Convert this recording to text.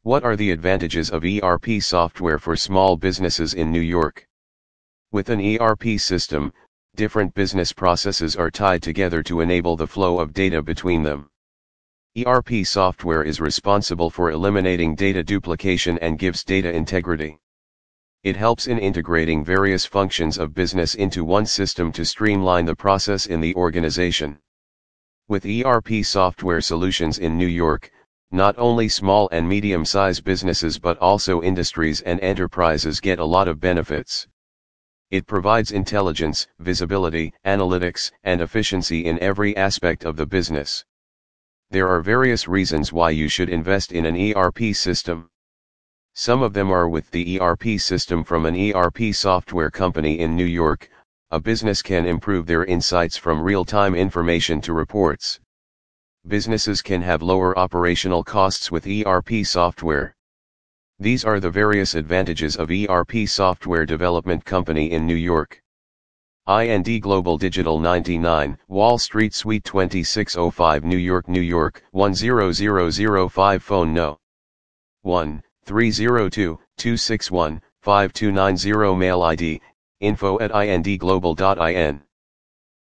What are the advantages of ERP software for small businesses in New York? With an ERP system, different business processes are tied together to enable the flow of data between them. ERP software is responsible for eliminating data duplication and gives data integrity. It helps in integrating various functions of business into one system to streamline the process in the organization. With ERP software solutions in New York, not only small and medium-sized businesses but also industries and enterprises get a lot of benefits. It provides intelligence, visibility, analytics, and efficiency in every aspect of the business. There are various reasons why you should invest in an ERP system. Some of them are: with the ERP system from an ERP software company in New York, a business can improve their insights from real-time information to reports. Businesses can have lower operational costs with ERP software. These are the various advantages of ERP software development company in New York. IND Global Digital 99, Wall Street Suite 2605 New York, New York, 10005 Phone No. 1-302-261-5290 Mail ID, info@indglobal.in